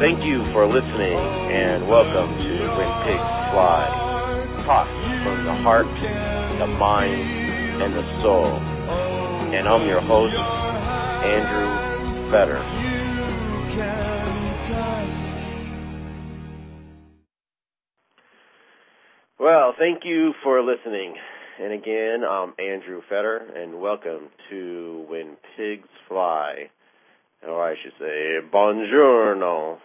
Thank you for listening, and welcome to When Pigs Fly. Talk from the heart, the mind, and the soul. And I'm your host, Andrew Fetter. Well, thank you for listening. And again, I'm Andrew Fetter, and welcome to When Pigs Fly. Or I should say, buongiorno.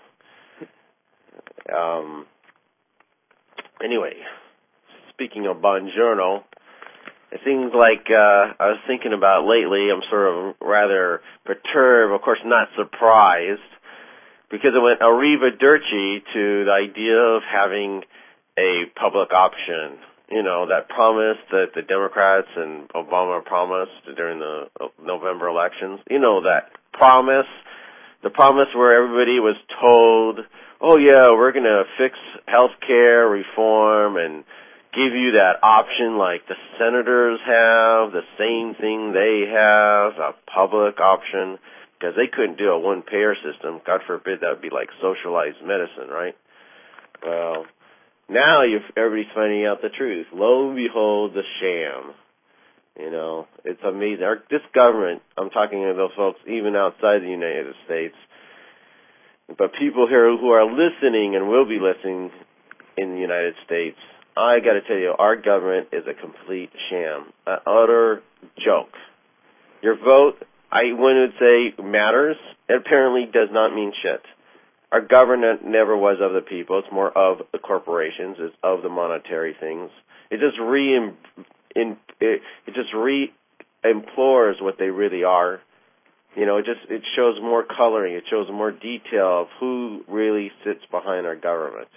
Anyway, speaking of buongiorno, it seems like I was thinking about lately, I'm sort of rather perturbed, of course not surprised, because it went arrivederci to the idea of having a public option. You know, that promise that the Democrats and Obama promised during the November elections. You know that promise, the promise where everybody was told, oh yeah, we're going to fix health care reform and give you that option like the senators have, the same thing they have, a public option, because they couldn't do a one-payer system. God forbid that would be like socialized medicine, right? Well, now everybody's finding out the truth. Lo and behold, the sham. You know, it's amazing. This government, I'm talking to those folks even outside the United States, but people here who are listening and will be listening in the United States, I got to tell you, our government is a complete sham, an utter joke. Your vote, one would say, matters. It apparently does not mean shit. Our government never was of the people. It's more of the corporations. It's of the monetary things. It just re-implores what they really are. You know, it shows more coloring. It shows more detail of who really sits behind our government.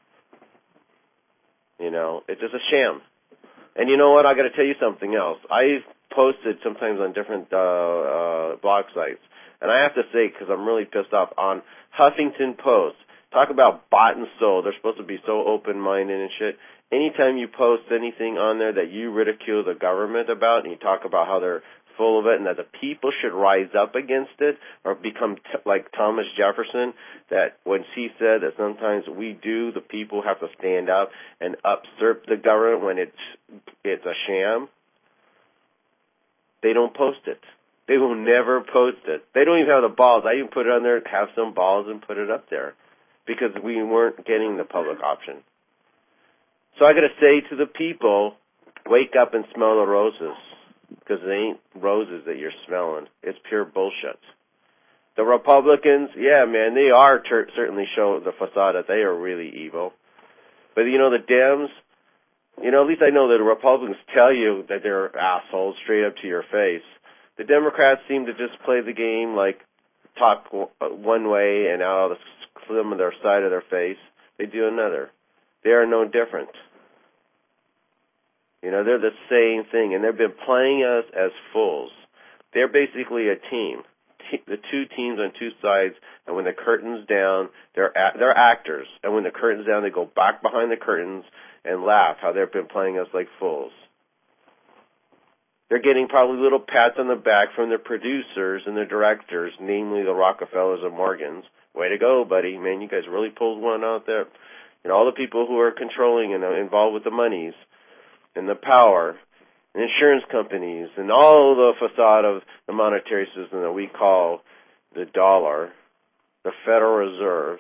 You know, it's just a sham. And you know what? I got to tell you something else. I've posted sometimes on different blog sites, and I have to say, because I'm really pissed off, on Huffington Post. Talk about bought and sold. They're supposed to be so open-minded and shit. Anytime you post anything on there that you ridicule the government about, and you talk about how they're full of it and that the people should rise up against it or become like Thomas Jefferson, that when he said that sometimes the people have to stand up and usurp the government when it's a sham, they don't post it. They will never post it. They don't even have the balls. I even put it on there, have some balls, and put it up there because we weren't getting the public option. So I got to say to the people, wake up and smell the roses, because it ain't roses that you're smelling. It's pure bullshit. The Republicans, yeah, man, they are certainly show the facade that they are really evil. But, you know, the Dems, you know, at least I know that the Republicans tell you that they're assholes straight up to your face. The Democrats seem to just play the game, like talk one way and out of some of their side of their face, they do another. They are no different. You know, they're the same thing, and they've been playing us as fools. They're basically a team, the two teams on two sides, and when the curtain's down, they're actors, and when the curtain's down, they go back behind the curtains and laugh how they've been playing us like fools. They're getting probably little pats on the back from their producers and their directors, namely the Rockefellers and Morgans. Way to go, buddy. Man, you guys really pulled one out there. And all the people who are controlling and involved with the monies and the power and insurance companies and all the facade of the monetary system that we call the dollar, the Federal Reserve.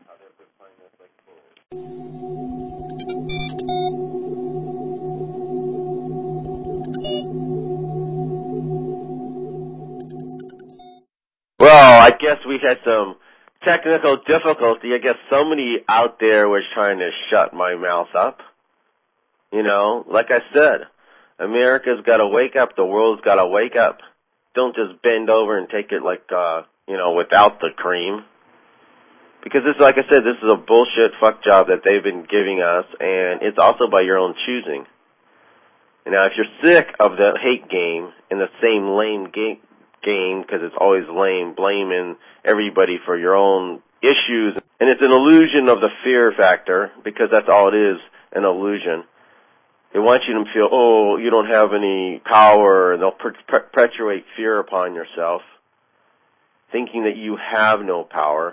Well, I guess we had some technical difficulty. I guess somebody out there was trying to shut my mouth up. You know, like I said, America's got to wake up. The world's got to wake up. Don't just bend over and take it like, without the cream. Because this, like I said, this is a bullshit fuck job that they've been giving us, and it's also by your own choosing. And now, if you're sick of the hate game and the same lame game, because it's always lame, blaming everybody for your own issues, and it's an illusion of the fear factor, because that's all it is, an illusion. They want you to feel, oh, you don't have any power, and they'll perpetuate fear upon yourself, thinking that you have no power.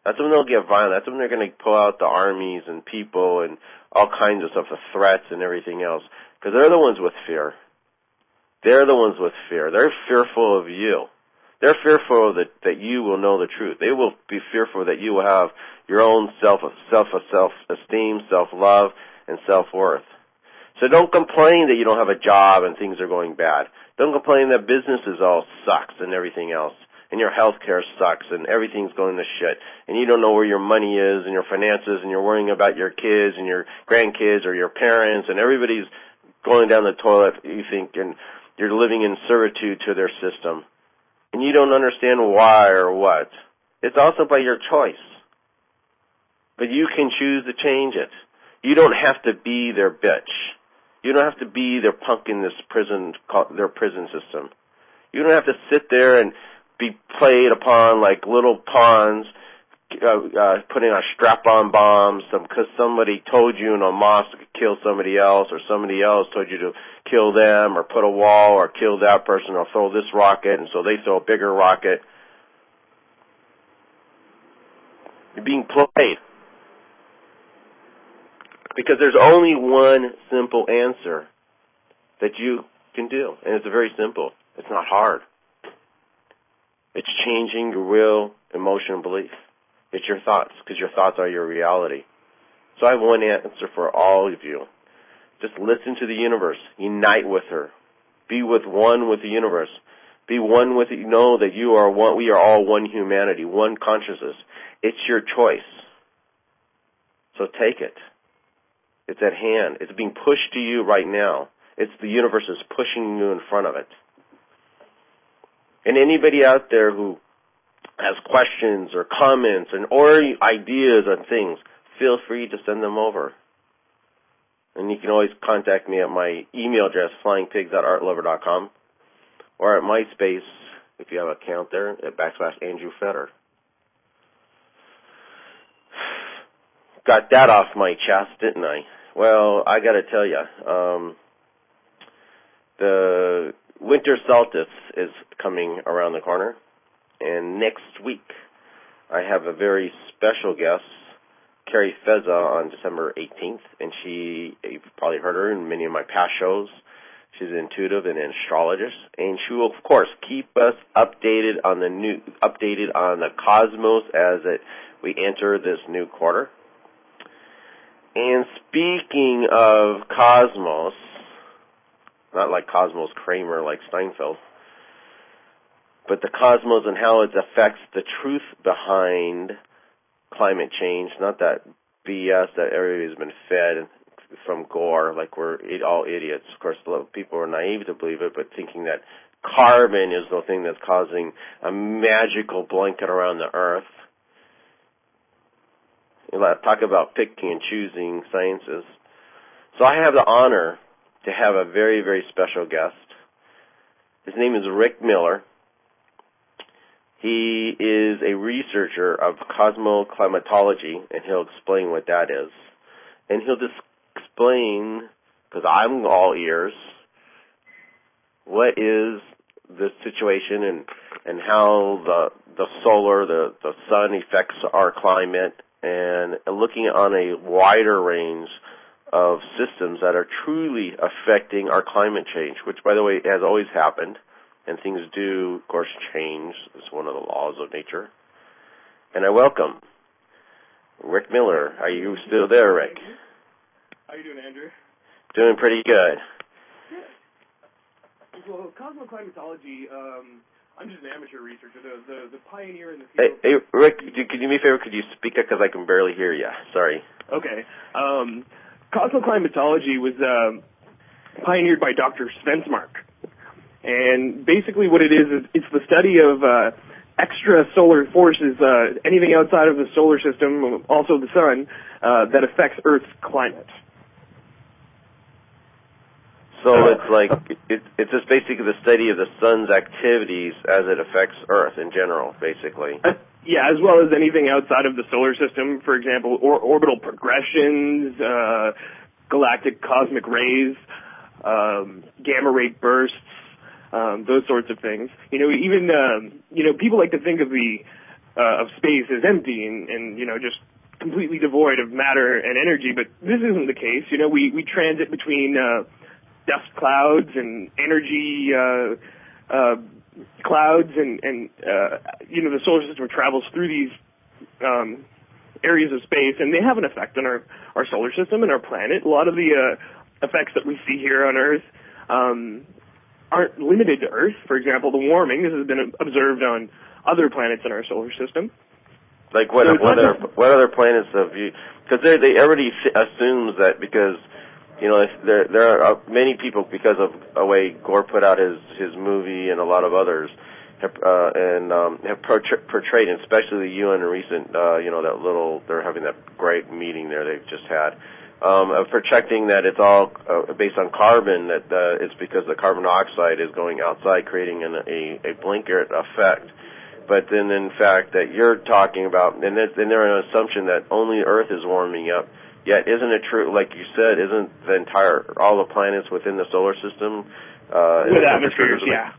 That's when they'll get violent. That's when they're going to pull out the armies and people and all kinds of stuff, the threats and everything else. Because they're the ones with fear. They're the ones with fear. They're fearful of you. They're fearful that you will know the truth. They will be fearful that you will have your own self-esteem, self-love, and self-worth. So don't complain that you don't have a job and things are going bad. Don't complain that businesses all sucks and everything else, and your health care sucks and everything's going to shit, and you don't know where your money is and your finances, and you're worrying about your kids and your grandkids or your parents, and everybody's going down the toilet, you think, and you're living in servitude to their system. And you don't understand why or what. It's also by your choice. But you can choose to change it. You don't have to be their bitch. You don't have to be their punk in this prison, their prison system. You don't have to sit there and be played upon like little pawns, putting on strap-on bombs because somebody told you in a mosque to kill somebody else, or somebody else told you to kill them, or put a wall, or kill that person, or throw this rocket, and so they throw a bigger rocket. You're being played. Because there's only one simple answer that you can do, and it's very simple. It's not hard. It's changing your will, emotion, and belief. It's your thoughts, because your thoughts are your reality. So I have one answer for all of you. Just listen to the universe. Unite with her. Be one with the universe. Be one with it. Know that you are one. We are all one humanity, one consciousness. It's your choice. So take it. It's at hand. It's being pushed to you right now. It's the universe is pushing you in front of it. And anybody out there who has questions or comments or ideas on things, feel free to send them over. And you can always contact me at my email address, flyingpigs@artlover.com, or at MySpace, if you have an account there, at /Andrew Fetter. Got that off my chest, didn't I? Well, I got to tell you, the winter solstice is coming around the corner. And next week, I have a very special guest, Carrie Feza, on December 18th. And you've probably heard her in many of my past shows. She's an intuitive and an astrologist. And she will, of course, keep us updated on the cosmos as we enter this new quarter. And speaking of cosmos, not like Cosmos Kramer, like Steinfeld, but the cosmos and how it affects the truth behind climate change, not that BS that everybody's been fed from Gore, like we're all idiots. Of course, a lot of people are naive to believe it, but thinking that carbon is the thing that's causing a magical blanket around the Earth. Talk about picking and choosing sciences. So I have the honor to have a very, very special guest. His name is Rick Miller. He is a researcher of cosmoclimatology, and he'll explain what that is. And he'll just explain, because I'm all ears, what is the situation and how the solar, the sun affects our climate, and looking on a wider range of systems that are truly affecting our climate change, which, by the way, has always happened. And things do, of course, change. It's one of the laws of nature. And I welcome Rick Miller. Are you still there, Rick? How are you doing, Andrew? Doing pretty good. Well, cosmoclimatology, I'm just an amateur researcher, the pioneer in the field. Hey, Rick, could you do me a favor? Could you speak up, because I can barely hear you? Sorry. Okay. Cosmoclimatology was pioneered by Dr. Svensmark. And basically what it is it's the study of extrasolar forces, anything outside of the solar system, also the sun, that affects Earth's climate. So it's like, it's just basically the study of the sun's activities as it affects Earth in general, basically. Yeah, as well as anything outside of the solar system, for example, orbital progressions, galactic cosmic rays, gamma ray bursts, those sorts of things. Even people like to think of the of space is empty and just completely devoid of matter and energy. But this isn't the case. We transit between dust clouds and energy clouds, and the solar system travels through these areas of space, and they have an effect on our solar system and our planet. A lot of the effects that we see here on Earth aren't limited to Earth. For example, the warming, this has been observed on other planets in our solar system. Like what other planets have you? Because they already assumes that because there are many people, because of the way Gore put out his movie and a lot of others have portrayed, especially the UN recent they're having that great meeting there they've just had. Of projecting that it's all based on carbon, that it's because the carbon dioxide is going outside, creating a blanket effect. But then, in fact, that you're talking about, and they're an assumption that only Earth is warming up. Yet, isn't it true, like you said, isn't all the planets within the solar system with atmospheres? Yeah.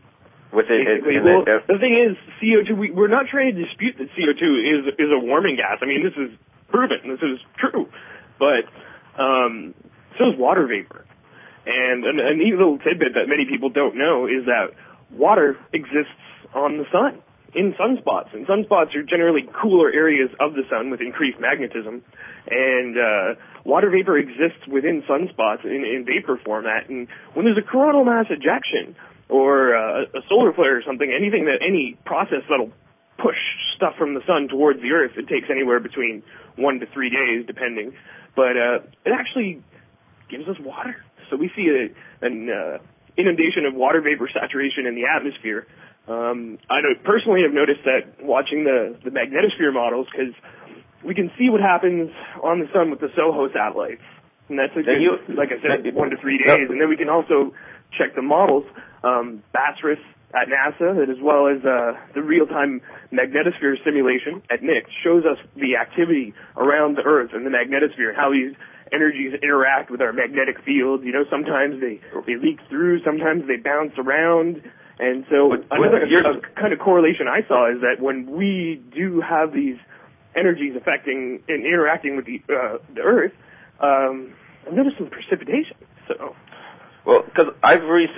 The thing is, CO2. We're not trying to dispute that CO2 is a warming gas. I mean, this is proven. This is true. But so is water vapor. And an neat little tidbit that many people don't know is that water exists on the sun, in sunspots. And sunspots are generally cooler areas of the sun with increased magnetism. And water vapor exists within sunspots in vapor format. And when there's a coronal mass ejection or a solar flare or something, any process that'll push stuff from the sun towards the Earth, it takes anywhere between 1 to 3 days, depending. But it actually gives us water. So we see an inundation of water vapor saturation in the atmosphere. I personally have noticed that watching the magnetosphere models, because we can see what happens on the sun with the SOHO satellites. And that's like I said, 1 to 3 days. And then we can also check the models, BASRIS at NASA, as well as the real-time magnetosphere simulation at NICS, shows us the activity around the Earth and the magnetosphere, how these energies interact with our magnetic fields. Sometimes they leak through, sometimes they bounce around. And so another kind of correlation I saw is that when we do have these energies affecting and interacting with the Earth, I've noticed some precipitation. So. Well, because I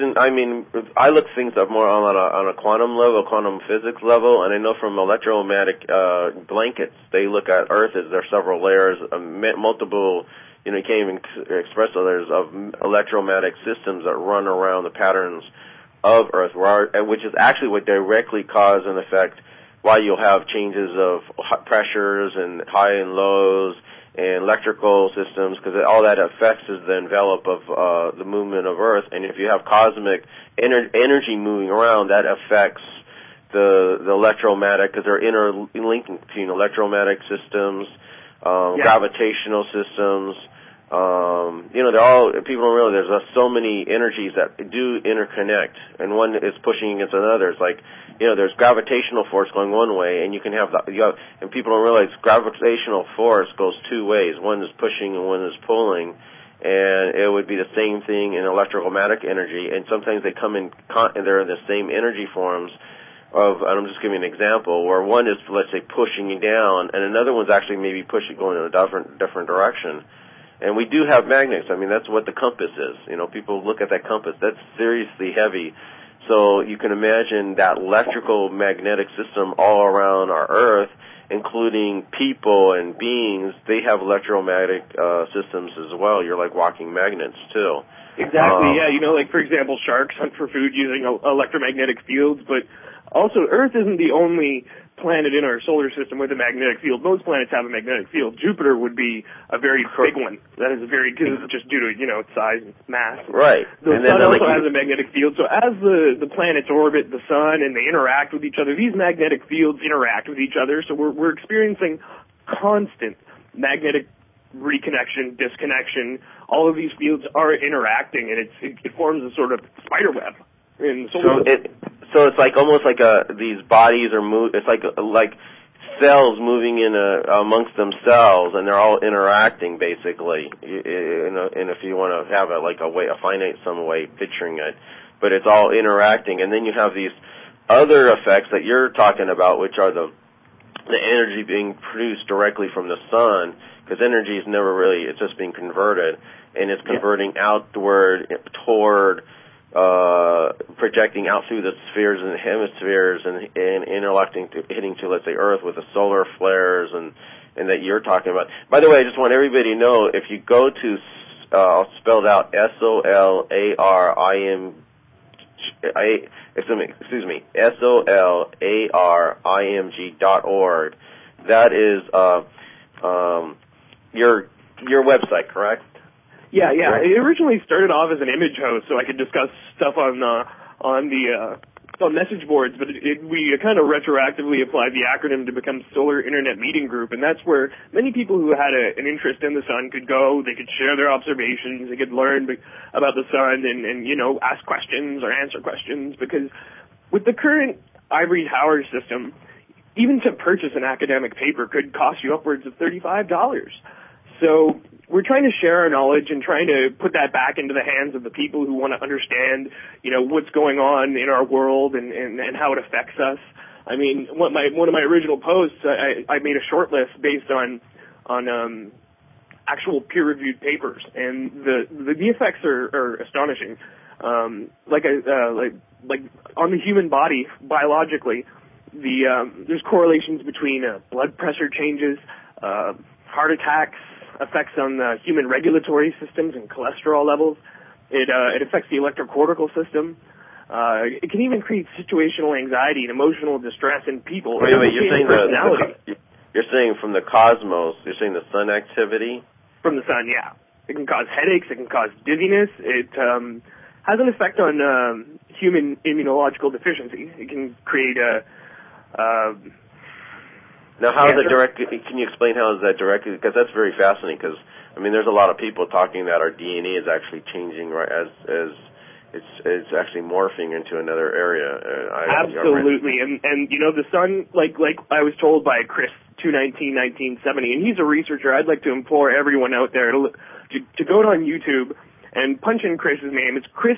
look things up more on a quantum level, quantum physics level, and I know from electromagnetic blankets, they look at Earth as there are several layers, multiple, you can't even express layers of electromagnetic systems that run around the patterns of Earth, which is actually what directly cause and affect why you'll have changes of pressures and high and lows and electrical systems, because all that affects is the envelope of the movement of Earth. And if you have cosmic energy moving around, that affects the electromagnetic, because they're interlinking between electromagnetic systems, gravitational systems. They're all, people don't realize there's so many energies that do interconnect, and one is pushing against another. It's like, there's gravitational force going one way, and and people don't realize gravitational force goes two ways. One is pushing and one is pulling, and it would be the same thing in electromagnetic energy. And sometimes they come in, and they're in the same energy forms. And I'm just giving an example where one is, let's say, pushing you down, and another one's actually maybe pushing going in a different direction. And we do have magnets. I mean, that's what the compass is. People look at that compass. That's seriously heavy. So you can imagine that electrical magnetic system all around our Earth, including people and beings. They have electromagnetic systems as well. You're like walking magnets, too. Exactly, yeah. Like, for example, sharks hunt for food using electromagnetic fields, but also Earth isn't the only planet in our solar system with a magnetic field. Most planets have a magnetic field. Jupiter would be a very big one. That is just due to, its size and mass. Right. The sun also has a magnetic field. So as the planets orbit the sun and they interact with each other, these magnetic fields interact with each other. So we're experiencing constant magnetic reconnection, disconnection. All of these fields are interacting, and it forms a sort of spider web in the solar system. So it's like almost like these bodies are it's like cells moving in amongst themselves, and they're all interacting basically. And if you want to have a finite some way picturing it, but it's all interacting, and then you have these other effects that you're talking about, which are the the energy being produced directly from the sun, because energy is never really, it's just being converted, and it's converting outward toward, projecting out through the spheres and the hemispheres and hitting to, let's say, Earth with the solar flares and that you're talking about. By the way, I just want everybody to know, if you go to, spelled out SOLARIMG.org, that is, your website, correct? Yeah. It originally started off as an image host, so I could discuss stuff on message boards, but we kind of retroactively applied the acronym to become Solar Internet Meeting Group, and that's where many people who had an interest in the sun could go. They could share their observations, they could learn about the sun, and ask questions or answer questions, because with the current ivory tower system, even to purchase an academic paper could cost you upwards of $35. So we're trying to share our knowledge and trying to put that back into the hands of the people who want to understand, what's going on in our world and how it affects us. I mean, one of my original posts, I made a short list based on actual peer-reviewed papers, and the effects are astonishing. Like on the human body, biologically, there's correlations between blood pressure changes, heart attacks, effects on the human regulatory systems and cholesterol levels. It affects the electrocortical system. It can even create situational anxiety and emotional distress in people. Wait, you're saying from the cosmos, you're saying the sun activity? From the sun, yeah. It can cause headaches, it can cause dizziness, it has an effect on human immunological deficiency. It can create Now, how is that directly? Can you explain how is that directly? Because that's very fascinating. Because there's a lot of people talking that our DNA is actually changing, right? As it's actually morphing into another area. Absolutely, and the sun, like I was told by Chris 219-1970, and he's a researcher. I'd like to implore everyone out there to go on YouTube and punch in Chris's name. It's Chris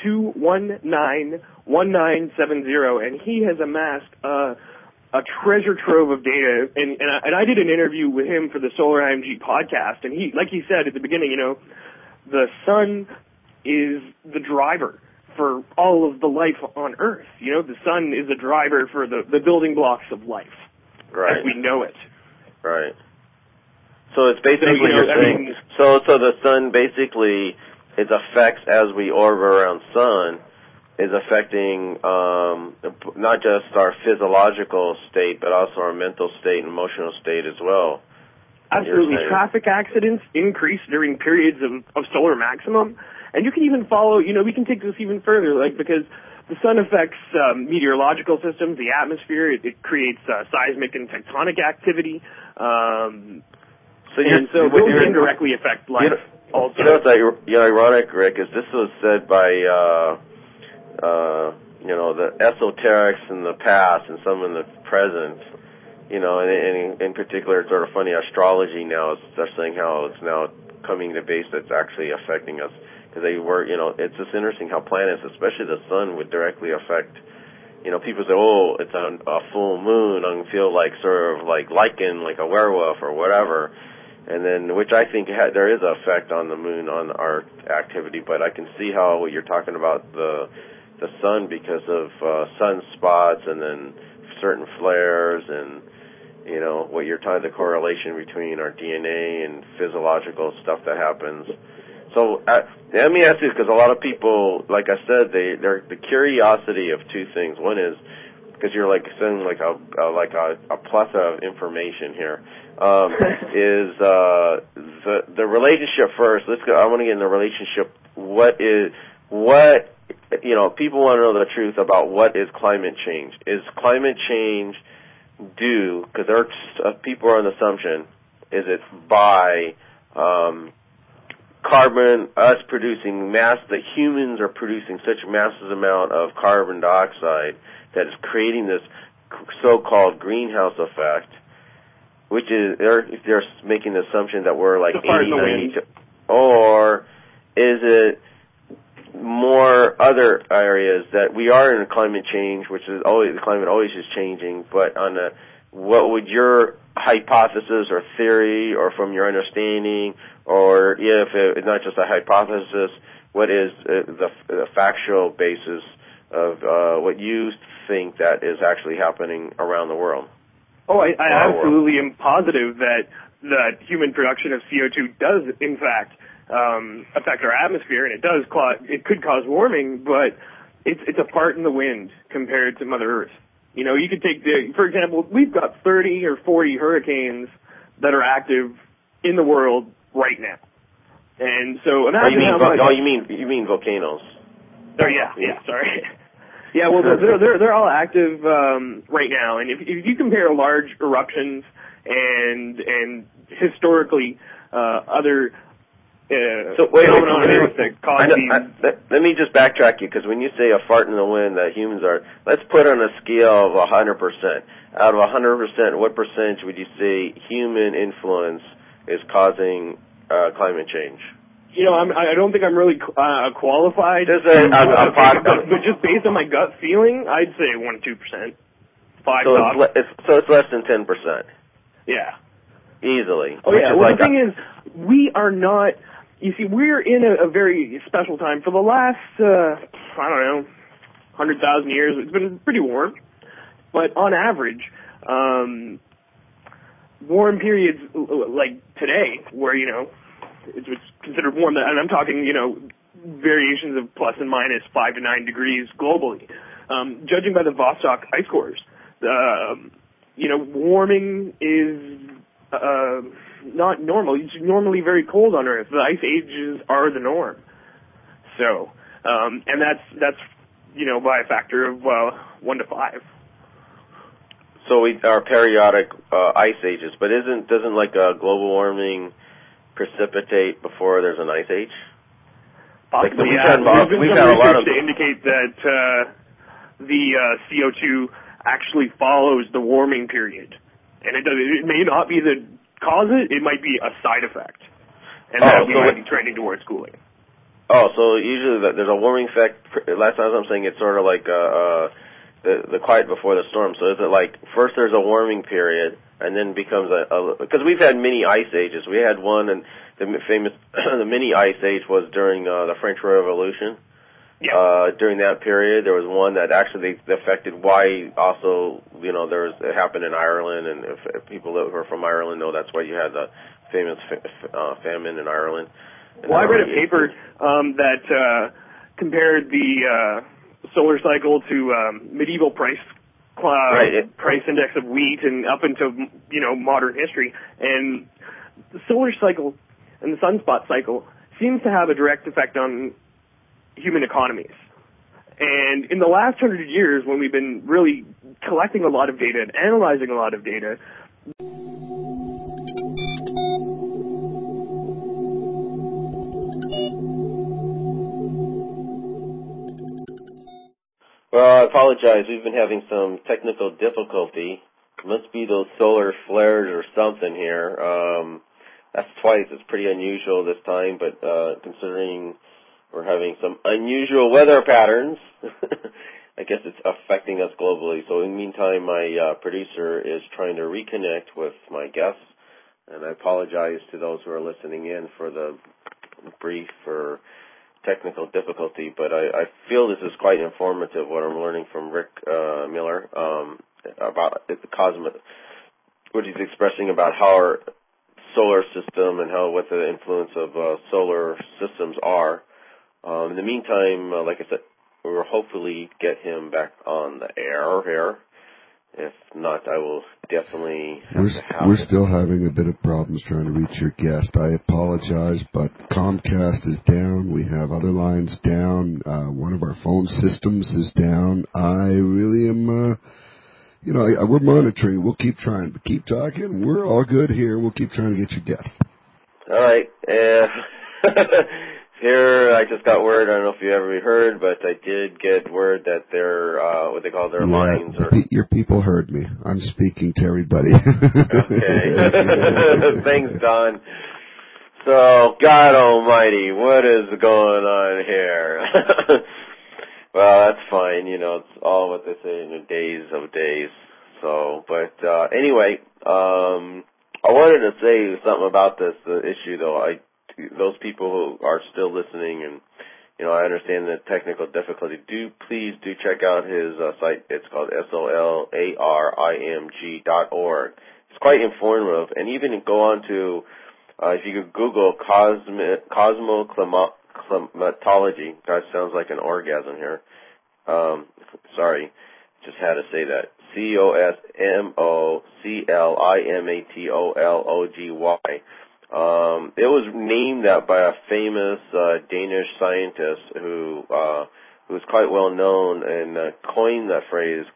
219-1970, and he has amassed a treasure trove of data, and I did an interview with him for the Solar IMG podcast, and he, like he said at the beginning, the sun is the driver for all of the life on Earth. The sun is a driver for the building blocks of life, right, as we know it. Right. So it's basically so the sun basically, its effects as we orbit around sun is affecting not just our physiological state, but also our mental state and emotional state as well. Absolutely. Traffic accidents increase during periods of solar maximum. And you can even follow, we can take this even further, because the sun affects meteorological systems, the atmosphere. It creates seismic and tectonic activity. So those indirectly affect life also. What's ironic, Rick, is this was said by the esoterics in the past and some in the present, and in particular, it's sort of funny, astrology now is saying how it's now coming to base that's actually affecting us. Because it's just interesting how planets, especially the sun, would directly affect, people say, oh, it's a full moon, I feel like sort of like lichen, like a werewolf or whatever. And then, which I think there is an effect on the moon on our activity, but I can see how you're talking about the sun because of sunspots and then certain flares and, what you're talking, the correlation between our DNA and physiological stuff that happens. So let me ask you, because a lot of people, like I said, they're the curiosity of two things. One is, because you're sending a plethora of information here, is the relationship first. Let's go. I want to get in the relationship. People want to know the truth about what is climate change. Is climate change due, because people are on the assumption, is it by carbon, us producing that humans are producing such massive amount of carbon dioxide that is creating this so-called greenhouse effect, which is, they're making the assumption that we're like 80, 90, or is it more other areas that we are in a climate change, which is always, the climate always is changing, but what would your hypothesis or theory, or from your understanding, or if it's not just a hypothesis, what is the factual basis of what you think that is actually happening around the world? Oh, I absolutely am positive that human production of CO2 does, in fact, affect our atmosphere, and it could cause warming, but it's a part in the wind compared to Mother Earth. You know, you could take for example, we've got 30 or 40 hurricanes that are active in the world right now. And so imagine you mean volcanoes. Oh yeah, sorry. Yeah, well they're all active right now, and if you compare large eruptions and historically other so wait, that cause let me just backtrack you, because when you say a fart in the wind that humans are, let's put on a scale of 100%. Out of 100%, what percentage would you say human influence is causing climate change? You know, I don't think I'm really qualified. But just based on my gut feeling, I'd say 1-2%. So it's less than 10%. Yeah. Easily. Oh yeah. Well, the thing is, we are not. You see, we're in a very special time. For the last, 100,000 years, it's been pretty warm. But on average, warm periods like today, where, you know, it's considered warm, and I'm talking, you know, variations of plus and minus 5 to 9 degrees globally. Judging by the Vostok ice cores, you know, warming is not normal. It's normally very cold on Earth. The ice ages are the norm. So, and that's you know, by a factor of 1 to 5. So we are periodic ice ages, but doesn't like global warming precipitate before there's an ice age? Possibly, yeah. There's been some research to indicate that the CO2 actually follows the warming period. And it may not be the cause it might be a side effect. And that we might be trending towards cooling. Oh, so usually there's a warming effect. Last time I'm saying it's sort of like the quiet before the storm. So is it like first there's a warming period and then becomes because we've had many ice ages. We had one, and the famous the mini ice age was during the French Revolution. Yeah. During that period, there was one that actually affected why also, you know, it happened in Ireland, and if people that were from Ireland know that's why you had the famous famine in Ireland. Well, I read a paper that compared the solar cycle to medieval price index of wheat and up into, you know, modern history, and the solar cycle and the sunspot cycle seems to have a direct effect on human economies. And in the last 100 years, when we've been really collecting a lot of data and analyzing a lot of data, well, I apologize. We've been having some technical difficulty. It must be those solar flares or something here. That's twice. It's pretty unusual this time, but considering we're having some unusual weather patterns, I guess it's affecting us globally. So in the meantime, my producer is trying to reconnect with my guests, and I apologize to those who are listening in for the brief or technical difficulty, but I feel this is quite informative, what I'm learning from Rick Miller about the cosmos, what he's expressing about how our solar system and what the influence of solar systems are. In the meantime, like I said, we will hopefully get him back on the air here. If not, I will definitely We're still having a bit of problems trying to reach your guest. I apologize, but Comcast is down. We have other lines down. One of our phone systems is down. I really am, we're monitoring. We'll keep trying. Keep talking. We're all good here. We'll keep trying to get your guest. All right. Here, I just got word, I don't know if you ever heard, but I did get word that their, what they call their lines. Your people heard me. I'm speaking to everybody. Okay. Thanks, Don. So, God almighty, what is going on here? Well, that's fine, you know, it's all what they say in the days of days. So, but anyway, I wanted to say something about this issue, though. Those people who are still listening, and I understand the technical difficulty. Please check out his site. It's called SOLARIMG.org. It's quite informative, and even go on to if you could Google cosmoclimatology. God, sounds like an orgasm here. Sorry, just had to say that. COSMOCLIMATOLOGY. It was named that by a famous Danish scientist who's quite well known and coined that phrase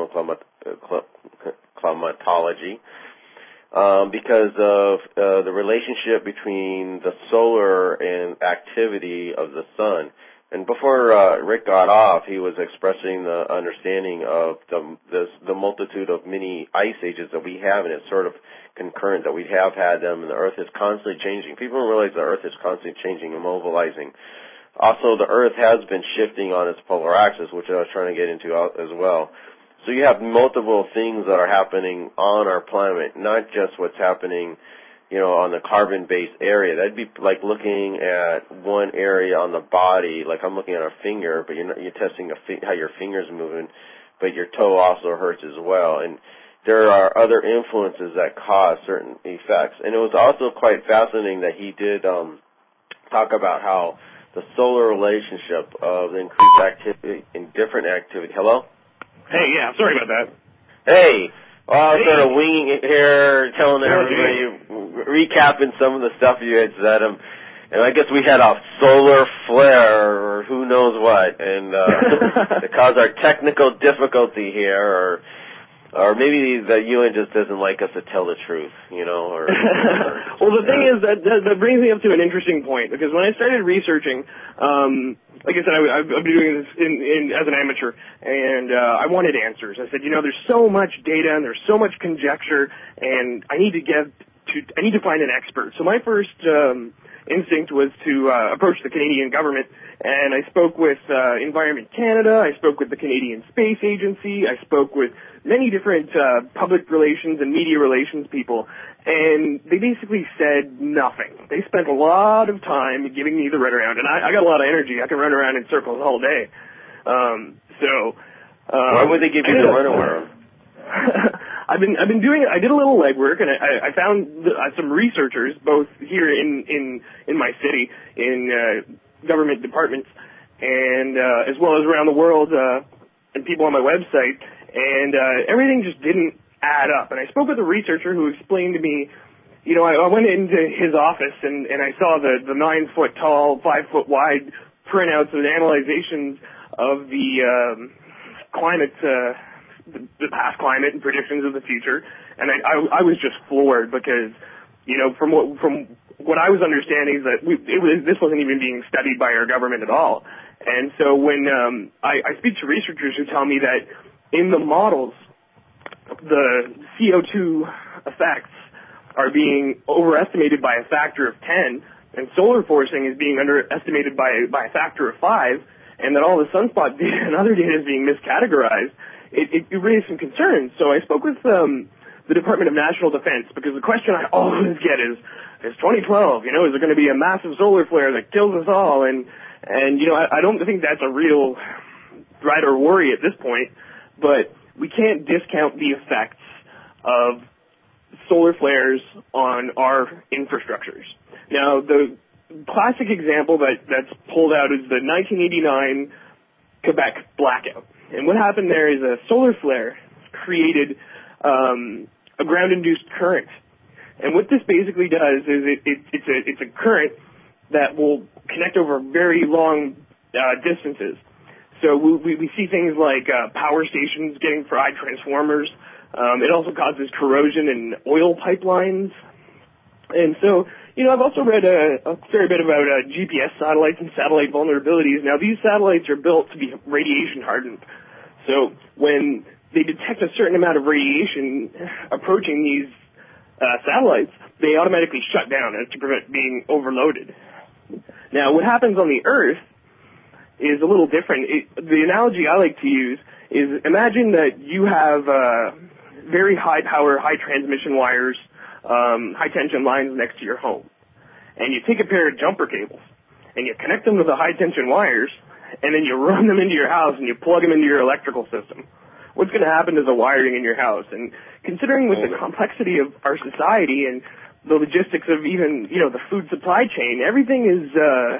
cosmoclimatology because of the relationship between the solar and activity of the sun. And before Rick got off, he was expressing the understanding of the multitude of mini ice ages that we have, and it's sort of concurrent that we have had them, and the Earth is constantly changing. People don't realize the Earth is constantly changing and mobilizing. Also, the Earth has been shifting on its polar axis, which I was trying to get into as well. So you have multiple things that are happening on our planet, not just what's happening on the carbon-based area. That'd be like looking at one area on the body, like I'm looking at a finger, but you're testing how your finger's moving, but your toe also hurts as well. And there are other influences that cause certain effects. And it was also quite fascinating that he did talk about how the solar relationship of the increased activity in different activity. Hello? Hey, yeah, sorry about that. Hey. Well, I was sort of winging it here, telling everybody, recapping some of the stuff you had said. And I guess we had a solar flare or who knows what, and it caused our technical difficulty here, or maybe the UN just doesn't like us to tell the truth, or well, the thing is that brings me up to an interesting point, because when I started researching, like I said, I've been doing this as an amateur, and I wanted answers. I said, there's so much data and there's so much conjecture, and I need to find an expert. So my first instinct was to approach the Canadian government, and I spoke with Environment Canada, I spoke with the Canadian Space Agency, I spoke with many different public relations and media relations people, and they basically said nothing. They spent a lot of time giving me the runaround, and I got a lot of energy. I can run around in circles all day. Why would they give you the runaround? I did a little legwork, and I found some researchers, both here in my city, in government departments, and as well as around the world, and people on my website, and everything just didn't add up. And I spoke with a researcher who explained to me, I went into his office and I saw the 9-foot tall, 5-foot wide printouts and analyzations of the climate, the past climate and predictions of the future. And I was just floored because, from what I was understanding is that this wasn't even being studied by our government at all. And so when I speak to researchers who tell me that in the models, the CO2 effects are being overestimated by a factor of 10, and solar forcing is being underestimated by a factor of 5, and that all the sunspot data and other data is being miscategorized, it raised some concerns. So I spoke with the Department of National Defense, because the question I always get is 2012, is there going to be a massive solar flare that kills us all? And I don't think that's a real threat or worry at this point, but we can't discount the effects of solar flares on our infrastructures. Now, the classic example that's pulled out is the 1989 Quebec blackout. And what happened there is a solar flare created a ground-induced current. And what this basically does is it's a current that will connect over very long distances. So we see things like power stations getting fried, transformers. It also causes corrosion in oil pipelines. And so, I've also read a fair bit about GPS satellites and satellite vulnerabilities. Now, these satellites are built to be radiation hardened. So when they detect a certain amount of radiation approaching these satellites, they automatically shut down to prevent being overloaded. Now, what happens on the Earth is a little different. The analogy I like to use is, imagine that you have very high power, high transmission wires, high tension lines next to your home. And you take a pair of jumper cables and you connect them to the high tension wires, and then you run them into your house and you plug them into your electrical system. What's going to happen to the wiring in your house? And considering with the complexity of our society and the logistics of even, the food supply chain, everything is,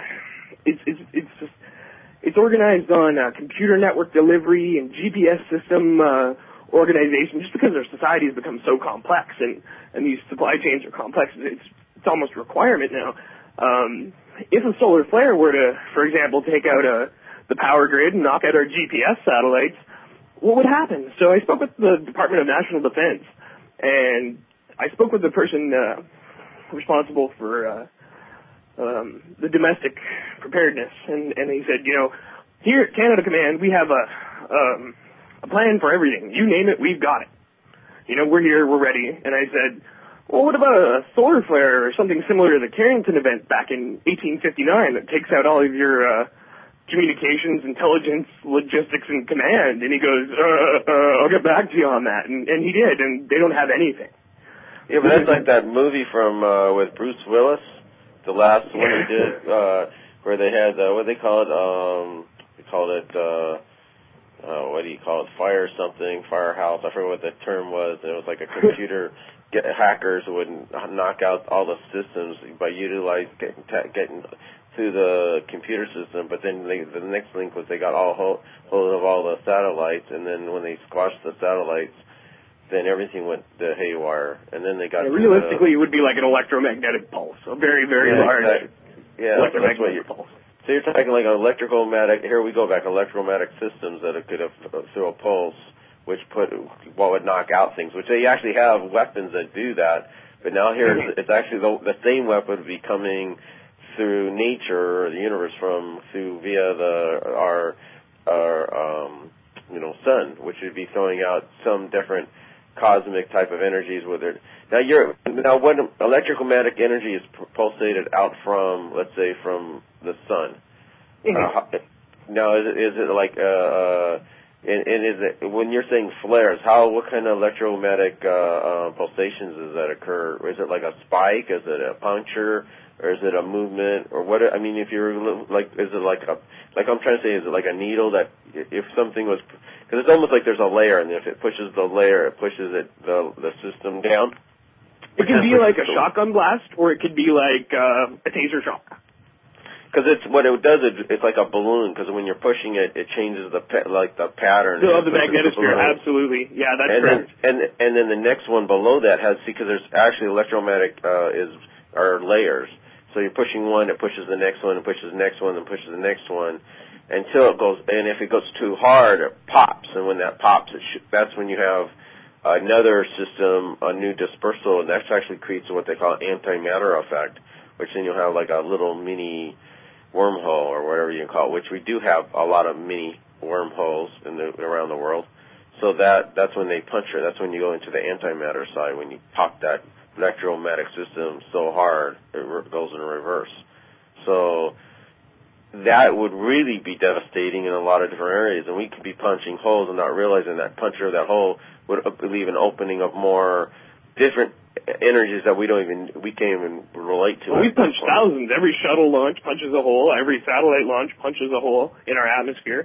it's organized on computer network delivery and GPS system organization, just because our society has become so complex and these supply chains are complex. It's almost a requirement now. If a solar flare were to, for example, take out the power grid and knock out our GPS satellites, what would happen? So I spoke with the Department of National Defense, and I spoke with the person responsible for the domestic preparedness, and he said, here at Canada Command, we have a plan for everything. You name it, we've got it. We're here, we're ready. And I said, well, what about a solar flare or something similar to the Carrington event back in 1859 that takes out all of your communications, intelligence, logistics, and command? And he goes, I'll get back to you on that. And he did, and they don't have anything. Yeah, but that's like that movie from with Bruce Willis, the last one he did, where they had, what do they call it? They called it, what do you call it? Firehouse. I forget what the term was. It was like a computer. Hackers would knock out all the systems by getting through the computer system. But then the next link was they got hold of all the satellites, and then when they squashed the satellites, then everything went to haywire. And then they got realistically, it would be like an electromagnetic pulse, a very, very large electromagnetic pulse. So you're talking like an electromagnetic. Here we go back, electromagnetic systems that it could have through a pulse, which what would knock out things. Which they actually have weapons that do that. But now here it's actually the same weapon would be coming through nature or the universe via our sun, which would be throwing out some different cosmic type of energies with it. Now when electromagnetic energy is pulsated out from, let's say, from the sun. Now is it like and is it, when you're saying flares, what kind of electromagnetic pulsations does that occur? Is it like a spike? Is it a puncture? Or is it a movement? Or what? I mean, if you're like, is it like I'm trying to say, is it like a needle that if something was, because it's almost like there's a layer, and if it pushes the layer, it pushes the system down. It can be like a shotgun blast, or it could be like a taser shock. Because what it does, it's like a balloon. Because when you're pushing it, it changes the pattern of the magnetosphere. Absolutely, yeah, that's correct. And then the next one below that because there's actually electromagnetic are layers. So you're pushing one, it pushes the next one, it pushes the next one, and pushes the next one, until it goes. And if it goes too hard, it pops. And when that pops, that's when you have another system, a new dispersal, and that actually creates what they call antimatter effect, which then you'll have like a little mini wormhole or whatever you can call it, which we do have a lot of mini wormholes around the world. So that's when they puncture. That's when you go into the antimatter side, when you pop that electromagnetic system so hard it goes in reverse. So that would really be devastating in a lot of different areas, and we could be punching holes and not realizing that puncture of that hole would leave an opening of more different energies that we can't even relate to. Well, we punch thousands. Every shuttle launch punches a hole. Every satellite launch punches a hole in our atmosphere.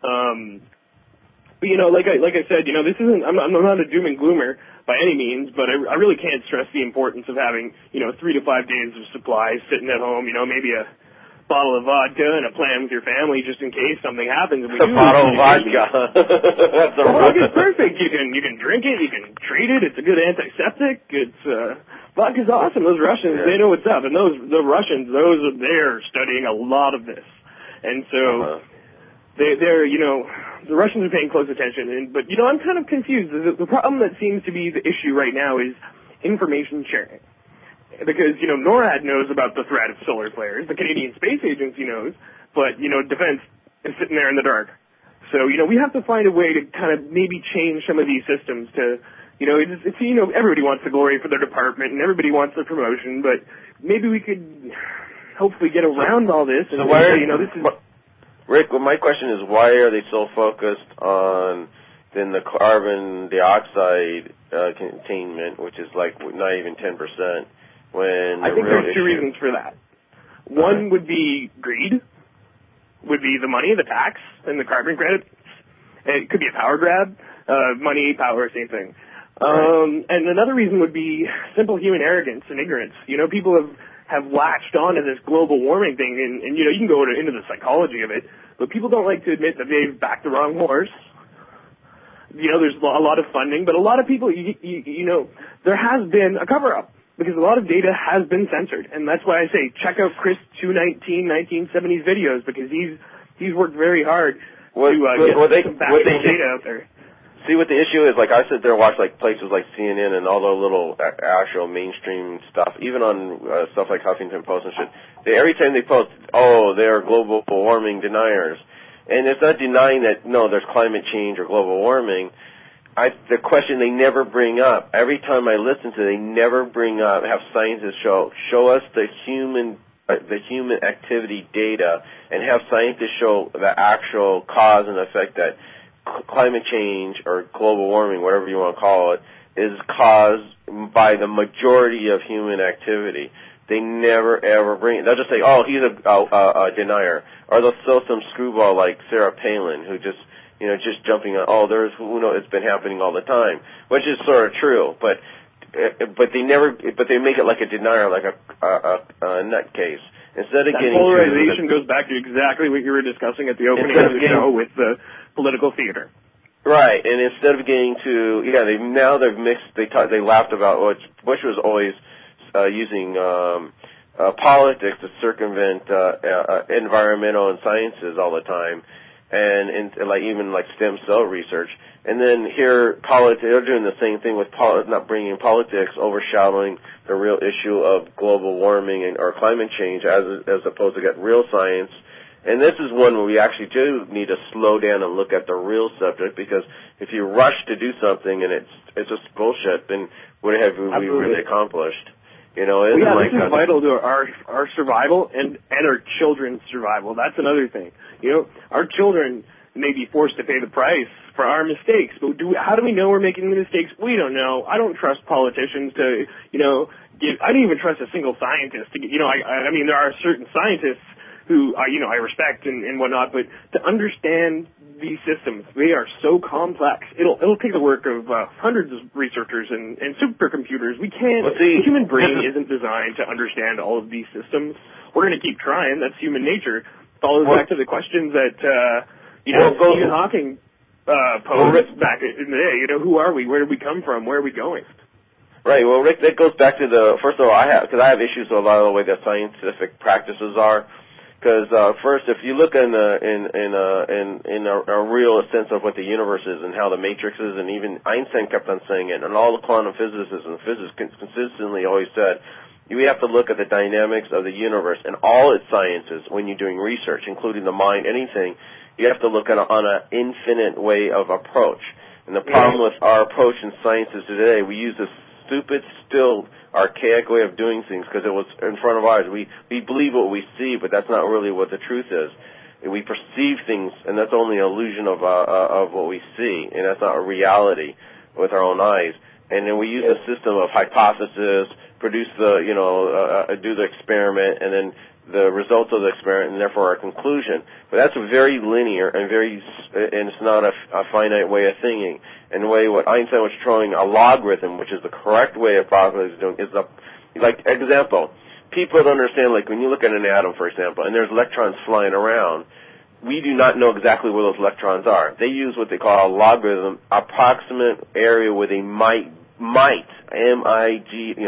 But like I said, this isn't. I'm not a doom and gloomer by any means, but I really can't stress the importance of having 3 to 5 days of supplies sitting at home. Maybe a bottle of vodka and a plan with your family just in case something happens. A bottle of vodka. Vodka's perfect. You can drink it. You can treat it. It's a good antiseptic. Vodka's awesome. Those Russians, they know what's up, and the Russians, they're studying a lot of this, and so. They're the Russians are paying close attention, but I'm kind of confused. The problem that seems to be the issue right now is information sharing, because NORAD knows about the threat of solar flares, the Canadian Space Agency knows, but defense is sitting there in the dark. So we have to find a way to kind of maybe change some of these systems to everybody wants the glory for their department and everybody wants their promotion, but maybe we could hopefully get around all this and this is. Rick, well, my question is, why are they so focused on than the carbon dioxide containment, which is like not even 10%. When I think there's two reasons for that. One would be greed, would be the money, the tax, and the carbon credits. It could be a power grab. Money, power, same thing. And another reason would be simple human arrogance and ignorance. You know, people have latched on to this global warming thing, and you know, you can go into the psychology of it, but people don't like to admit that they've backed the wrong horse. You know, there's a lot of funding, but a lot of people, you know, there has been a cover-up because a lot of data has been censored, and that's why I say check out Chris 219 1970s videos, because he's worked very hard to get some factual data out there. See what the issue is? Like, I sit there and watch like places like CNN and all the little actual mainstream stuff, even on stuff like Huffington Post and shit. Every time they post, they're global warming deniers. And it's not denying that, no, there's climate change or global warming. The question they never bring up, every time I listen to it, they never bring up, have scientists show us the human activity data, and have scientists show the actual cause and effect that climate change or global warming, whatever you want to call it, is caused by the majority of human activity. They never, ever bring it. They'll just say, he's a denier. Or they'll throw some screwball like Sarah Palin, who just jumping on, it's been happening all the time, which is sort of true, but they make it like a denier, like a nutcase. Instead of getting polarization goes back to exactly what you were discussing at the opening of the show with the political theater. Right, and instead of getting to, they've mixed, they laughed about, Bush was always using politics to circumvent environmental and sciences all the time, and like even like stem cell research. And then here, they're doing the same thing with not bringing politics, overshadowing the real issue of global warming or climate change, as opposed to get real science. And this is one where we actually do need to slow down and look at the real subject, because if you rush to do something and it's just bullshit, then what have we really accomplished? You know, this is vital to our survival and our children's survival. That's another thing. You know, our children may be forced to pay the price for our mistakes, but how do we know we're making the mistakes? We don't know. I don't trust politicians to, I don't even trust a single scientist to, I mean, there are certain scientists who, I respect and whatnot, but to understand these systems, they are so complex. It'll take the work of hundreds of researchers and supercomputers. We can't, the human brain isn't designed to understand all of these systems. We're going to keep trying. That's human nature. Follows back to the questions that, Stephen Hawking posed back in the day. Who are we? Where did we come from? Where are we going? Right. Well, Rick, that goes back to first of all, I have issues with a lot of the way that scientific practices are. Because first, if you look in a real sense of what the universe is and how the matrix is, and even Einstein kept on saying it, and all the quantum physicists and physicists consistently always said, you have to look at the dynamics of the universe and all its sciences when you're doing research, including the mind, anything. You have to look at on an infinite way of approach. And the problem with our approach in sciences today, we use this stupid, still archaic way of doing things because it was in front of ours. We believe what we see, but that's not really what the truth is. And we perceive things, and that's only an illusion of what we see, and that's not a reality with our own eyes. And then we use a system of hypothesis, produce do the experiment, and then the results of the experiment, and therefore our conclusion. But that's very linear and it's not a finite way of thinking. And the way what Einstein was showing, a logarithm, which is the correct way of probability doing, is like example. People don't understand, like when you look at an atom, for example, and there's electrons flying around, we do not know exactly where those electrons are. They use what they call a logarithm, approximate area where they might, M-I-G-H-T,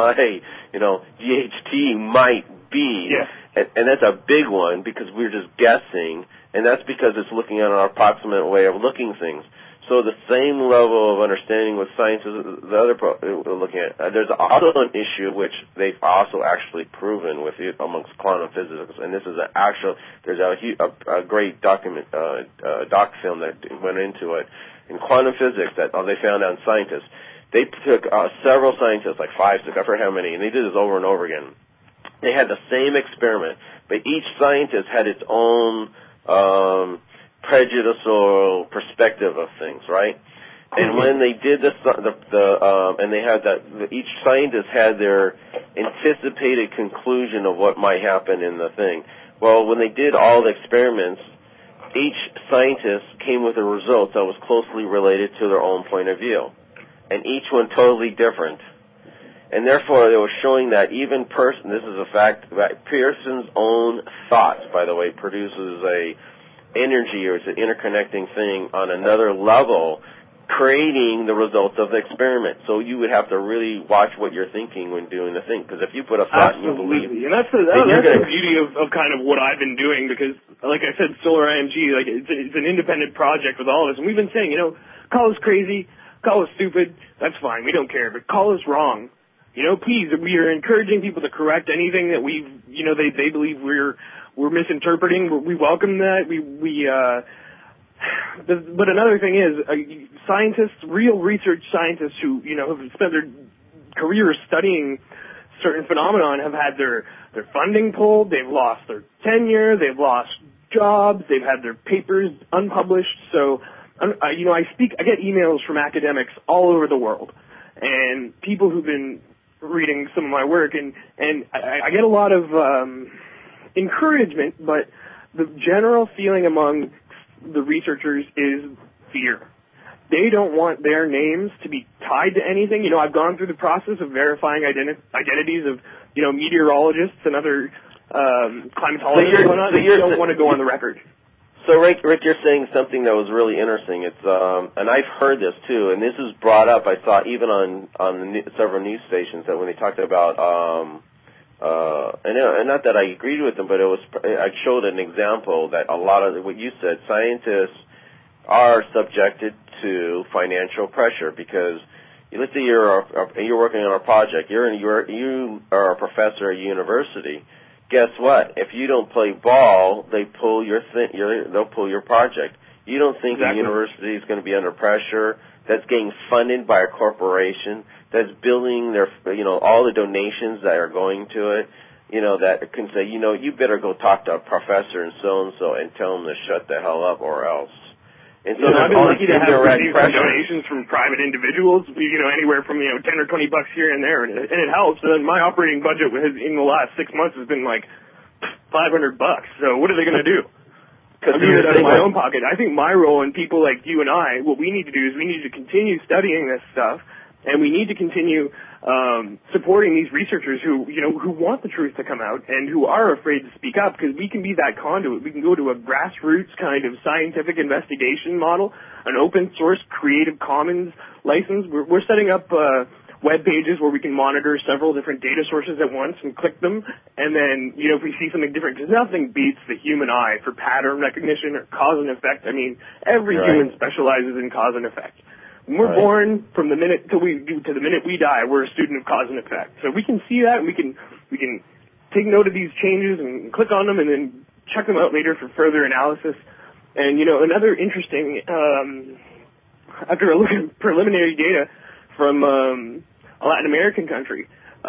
might be. Yeah. And that's a big one because we're just guessing, and that's because it's looking at an approximate way of looking things. So the same level of understanding with science is the other we're looking at. There's also an issue which they've also actually proven with amongst quantum physicists, and this is there's a great doc film that went into it in quantum physics that they found out in scientists. They took several scientists, like 5, 6, I forget how many, and they did this over and over again. They had the same experiment, but each scientist had its own prejudicial perspective of things, right? And when they did and they had each scientist had their anticipated conclusion of what might happen in the thing. Well, when they did all the experiments, each scientist came with a result that was closely related to their own point of view, and each one totally different. And therefore, they were showing that even this is a fact, that Pearson's own thoughts, by the way, produces a energy, or it's an interconnecting thing on another level, creating the results of the experiment. So you would have to really watch what you're thinking when doing the thing, because if you put a thought and you believe, and that's the beauty of kind of what I've been doing, because like I said, Solar IMG, like it's an independent project with all of us, and we've been saying, call us crazy, call us stupid, that's fine, we don't care, but call us wrong. Please, we are encouraging people to correct anything that they believe we're misinterpreting. We welcome that. But another thing is, scientists, real research scientists who, have spent their careers studying certain phenomenon have had their funding pulled, they've lost their tenure, they've lost jobs, they've had their papers unpublished. So, I get emails from academics all over the world, and people who've been reading some of my work, and I get a lot of encouragement, but the general feeling among the researchers is fear. They don't want their names to be tied to anything. I've gone through the process of verifying identities of, meteorologists and other climatologists and whatnot. They don't want to go on the record. So, Rick, you're saying something that was really interesting. It's and I've heard this too, and this is brought up. I saw even on several news stations that when they talked about and not that I agreed with them, but I showed an example that a lot of what you said, scientists are subjected to financial pressure, because let's say you're working on a project, you are a professor at a university. Guess what? If you don't play ball, they'll pull your project. You don't think the university is going to be under pressure? That's getting funded by a corporation. That's building their, all the donations that are going to it. That can say, you better go talk to a professor and so and tell them to shut the hell up or else. And so I've been lucky to have received donations from private individuals, anywhere from, $10 or $20 here and there, and it helps. And then my operating budget in the last 6 months has been like $500. So what are they going to do? I'm doing it out of my own pocket. I think my role, and people like you and I, what we need to do is we need to continue studying this stuff, and we need to continue supporting these researchers who want the truth to come out and who are afraid to speak up, because we can be that conduit. We can go to a grassroots kind of scientific investigation model, an open source Creative Commons license. We're setting up web pages where we can monitor several different data sources at once and click them, and then, if we see something different, because nothing beats the human eye for pattern recognition or cause and effect. I mean, every human specializes in cause and effect. When we're born, from the minute to the minute we die, we're a student of cause and effect. So we can see that, and we can take note of these changes and click on them, and then check them out later for further analysis. And another interesting, after a look at preliminary data from a Latin American country,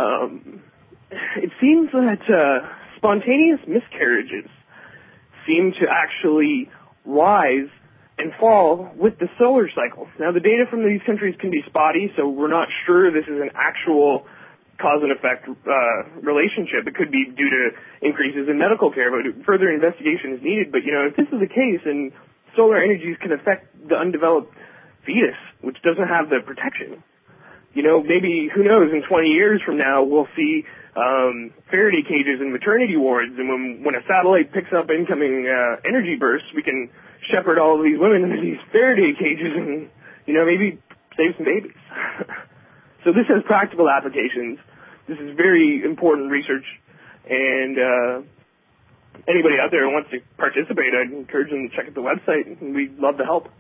it seems that spontaneous miscarriages seem to actually rise and fall with the solar cycle. Now, the data from these countries can be spotty, so we're not sure this is an actual cause and effect relationship. It could be due to increases in medical care, but further investigation is needed. But, if this is the case, and solar energies can affect the undeveloped fetus, which doesn't have the protection, maybe, who knows, in 20 years from now, we'll see Faraday cages in maternity wards, and when a satellite picks up incoming energy bursts, we can shepherd all of these women into these Faraday cages and, maybe save some babies. So this has practical applications. This is very important research, and anybody out there who wants to participate, I'd encourage them to check out the website, and we'd love to help.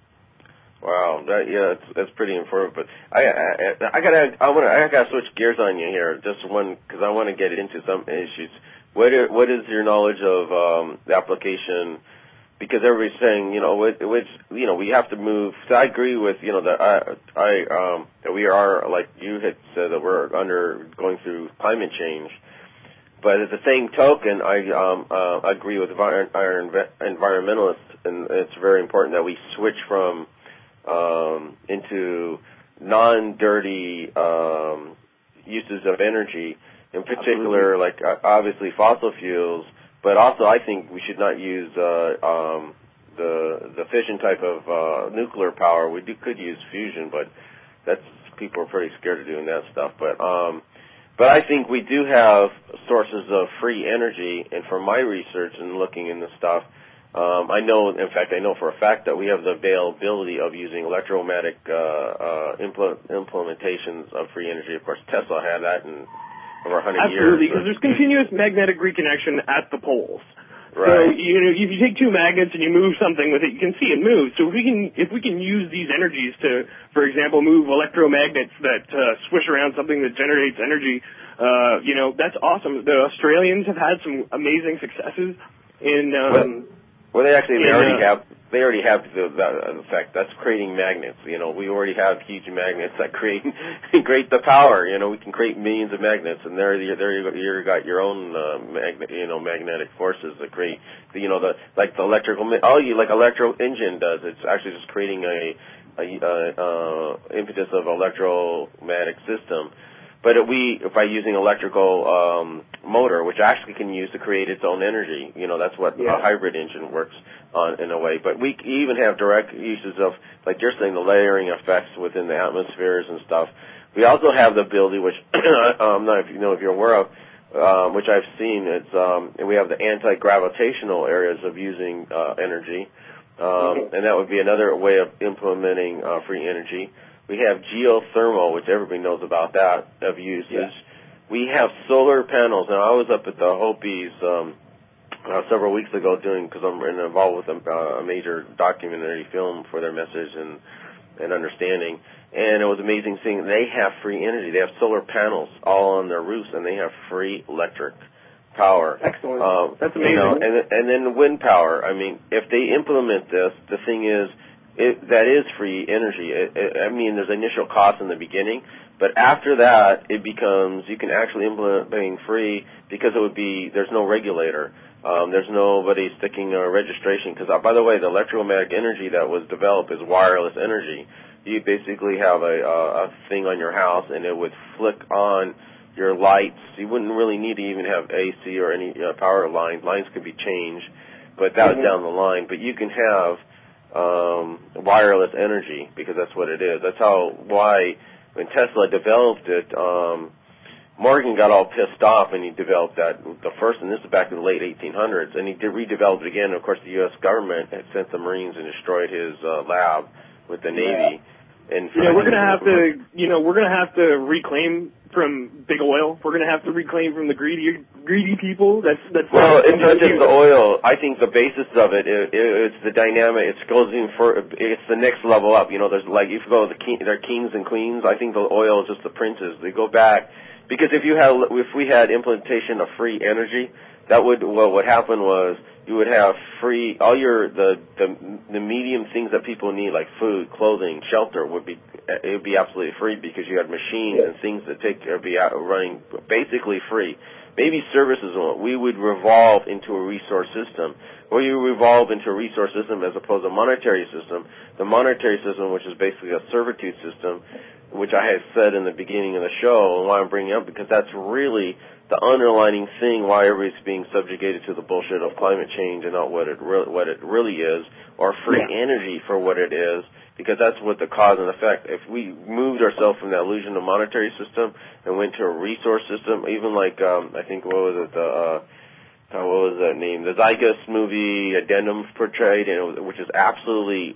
Wow, that's pretty informative. But I gotta switch gears on you here, just one, because I want to get into some issues. What is your knowledge of the application? Because everybody's saying, we have to move. So I agree with, that we are, like you had said, that we're going through climate change. But at the same token, I agree with our environmentalists and it's very important that we switch from into non-dirty uses of energy, in particular, like obviously fossil fuels, but also I think we should not use the fission type of nuclear power. We could use fusion, but people are pretty scared of doing that stuff. But I think we do have sources of free energy, and from my research and looking into stuff, I know for a fact that we have the availability of using electromagnetic implementations of free energy. Of course, Tesla had that in over 100 years. Absolutely, because there's continuous magnetic reconnection at the poles. Right. So, if you take two magnets and you move something with it, you can see it move. So if we can use these energies to, for example, move electromagnets that swish around something that generates energy, that's awesome. The Australians have had some amazing successes in. Well, they already have the effect. That's creating magnets. We already have huge magnets that create the power. We can create millions of magnets, and there you got your own magnetic forces that create like the electrical like electro engine does. It's actually just creating a impetus of electromagnetic system. But by using electrical motor, which actually can use to create its own energy, that's what a hybrid engine works on in a way. But we even have direct uses of, like you're saying, the layering effects within the atmospheres and stuff. We also have the ability, which I'm not if you're aware of, which I've seen. It's we have the anti-gravitational areas of using energy, and that would be another way of implementing free energy. We have geothermal, which everybody knows about that, of uses. Yeah. We have solar panels. Now, I was up at the Hopis several weeks ago because I'm involved with a major documentary film for their message and understanding. And it was amazing seeing they have free energy. They have solar panels all on their roofs, and they have free electric power. Excellent. That's amazing. And then wind power. I mean, if they implement this, the thing is, that is free energy. There's initial cost in the beginning, but after that, it becomes, you can actually implement being free because there's no regulator. There's nobody sticking a registration. Because, by the way, the electromagnetic energy that was developed is wireless energy. You basically have a thing on your house, and it would flick on your lights. You wouldn't really need to even have AC or any power lines. Lines could be changed, but that's down the line. But you can have wireless energy, because that's what it is. That's why when Tesla developed it, Morgan got all pissed off, and he developed the first, and this is back in the late 1800s, and he redeveloped it again. Of course, the U.S. government had sent the Marines and destroyed his lab with the Navy. And we're gonna have to reclaim from big oil. We're gonna have to reclaim from the greedy people. It's not just the oil. I think the basis of it's the dynamic. It's the next level up. There's like if you go to they're kings and queens. I think the oil is just the princes. They go back because if we had implementation of free energy, what would happen was you would have free all the medium things that people need, like food, clothing, shelter, it would be absolutely free, because you had machines and things that be running basically free. Maybe services won't. We would revolve into a resource system. Or you revolve into a resource system as opposed to a monetary system. The monetary system, which is basically a servitude system, which I had said in the beginning of the show, and why I'm bringing up, because that's really the underlining thing why everybody's being subjugated to the bullshit of climate change and not what it really is, or free energy for what it is, because that's what the cause and effect. If we moved ourselves from that illusion of monetary system and went to a resource system, even like I think what was that name? The Zygus movie Addendum portrayed, which is actually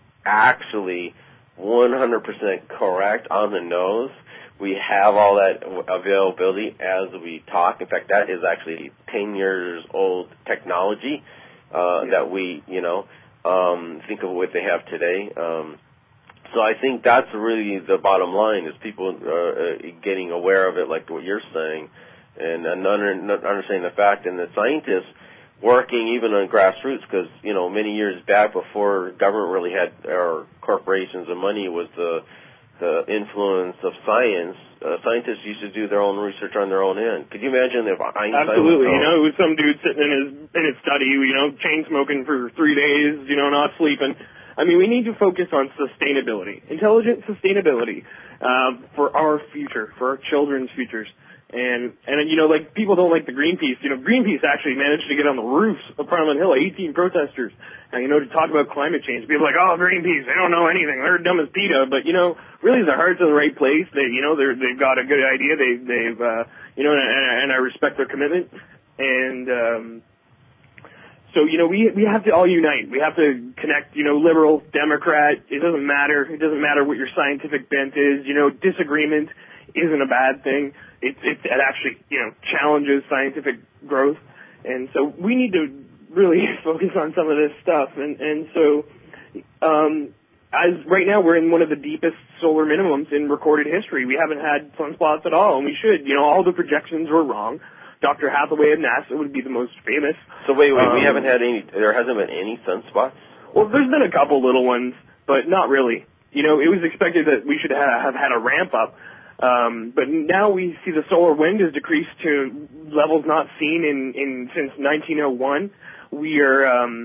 100% correct on the nose. We have all that availability as we talk. In fact, that is actually 10 years old technology that we, think of what they have today. So I think that's really the bottom line, is people getting aware of it, like what you're saying, and understanding the fact, and the scientists working even on grassroots, because, many years back, before government really had, or corporations and money was the influence of science, scientists used to do their own research on their own end. Could you imagine if Einstein? Absolutely. It was some dude sitting in his study, chain smoking for 3 days, not sleeping. I mean, we need to focus on sustainability, intelligent sustainability, for our future, for our children's futures. And people don't like the Greenpeace. Greenpeace actually managed to get on the roofs of Parliament Hill, 18 protesters, to talk about climate change. People are like, oh, Greenpeace, they don't know anything. They're dumb as PETA. But, really their heart's in the right place. They've got a good idea. They've and I respect their commitment. And, so, we have to all unite. We have to connect, liberal, Democrat. It doesn't matter. It doesn't matter what your scientific bent is. Disagreement isn't a bad thing. It actually, challenges scientific growth. And so we need to really focus on some of this stuff. And so, as right now we're in one of the deepest solar minimums in recorded history. We haven't had sunspots at all, and we should. All the projections were wrong. Dr. Hathaway at NASA would be the most famous. So wait, we haven't had any, there hasn't been any sunspots? Well, there's been a couple little ones, but not really. It was expected that we should have had a ramp up. But now we see the solar wind has decreased to levels not seen since 1901. We're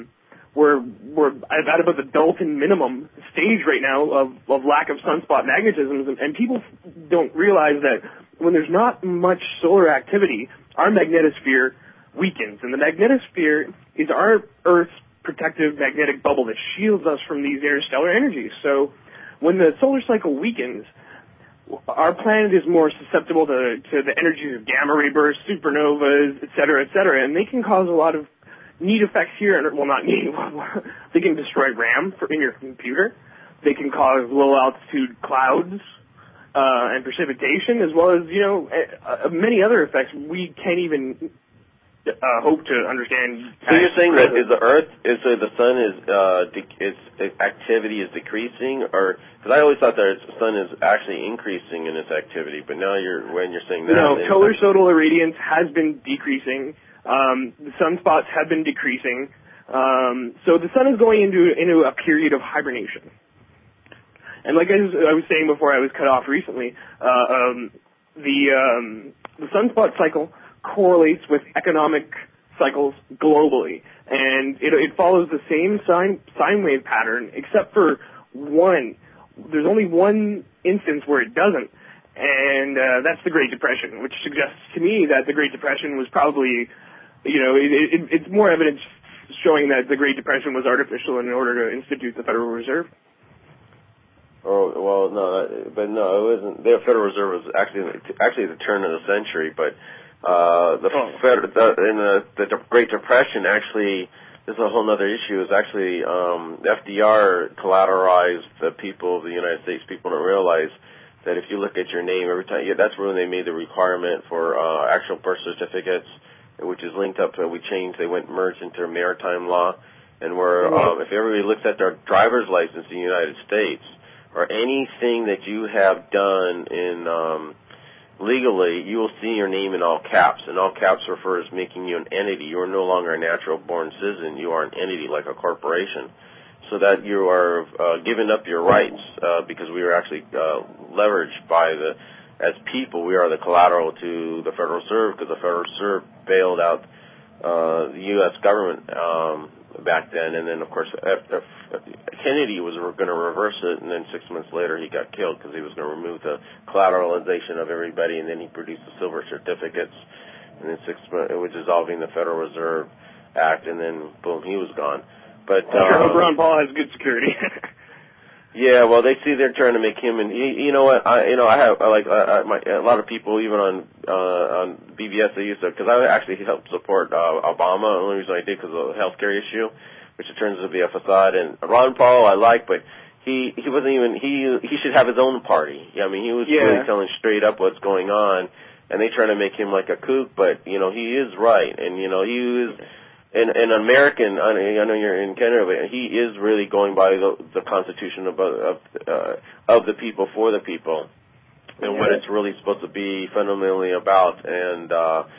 at about the Dalton minimum stage right now of lack of sunspot magnetisms, and people don't realize that when there's not much solar activity, our magnetosphere weakens, and the magnetosphere is our Earth's protective magnetic bubble that shields us from these interstellar energies. So when the solar cycle weakens, our planet is more susceptible to the energies of gamma ray bursts, supernovas, et cetera, and they can cause a lot of neat effects here. Well, not neat. They can destroy RAM in your computer. They can cause low-altitude clouds and precipitation, as well as, many other effects we can't even hope to understand. So you're saying that the sun its activity is decreasing, or because I always thought that the sun is actually increasing in its activity, but now when you're saying that, no, solar irradiance has been decreasing. The sunspots have been decreasing. So the sun is going into a period of hibernation. And like I was saying before I was cut off recently, the sunspot cycle correlates with economic cycles globally, and it follows the same sine wave pattern, except for one. There's only one instance where it doesn't, and that's the Great Depression, which suggests to me that the Great Depression was probably, it's more evidence showing that the Great Depression was artificial in order to institute the Federal Reserve. Oh, well, no, but no, it wasn't. The Federal Reserve was actually the turn of the century, but the Great Depression actually, this is a whole other issue, is actually FDR collateralized the people of the United States. People don't realize that if you look at your name every time, that's when they made the requirement for actual birth certificates, which is linked up to, they went merged into maritime law, and where if everybody looks at their driver's license in the United States, or anything that you have done in legally, you will see your name in all caps, and all caps refers making you an entity. You are no longer a natural-born citizen. You are an entity like a corporation, so that you are giving up your rights because we are actually leveraged by as people, we are the collateral to the Federal Reserve, because the Federal Reserve bailed out the U.S. government back then, and then, of course, Kennedy was going to reverse it, and then 6 months later he got killed because he was going to remove the collateralization of everybody, and then he produced the silver certificates, and then 6 months, it was dissolving the Federal Reserve Act, and then, boom, he was gone. But I hope Ron Paul has good security. Yeah, well, they see they're trying to make him, and you know what? I have a lot of people even on BBS. They used to, because I actually helped support Obama. The only reason I did because of the healthcare issue, which it turns out to be a facade. And Ron Paul I like, but he wasn't even he should have his own party. I mean, he was really telling straight up what's going on, and they try to make him like a kook, but he is right, and he is. An American, I know you're in Canada, but he is really going by the Constitution of the people, for the people, and what it's really supposed to be fundamentally about. And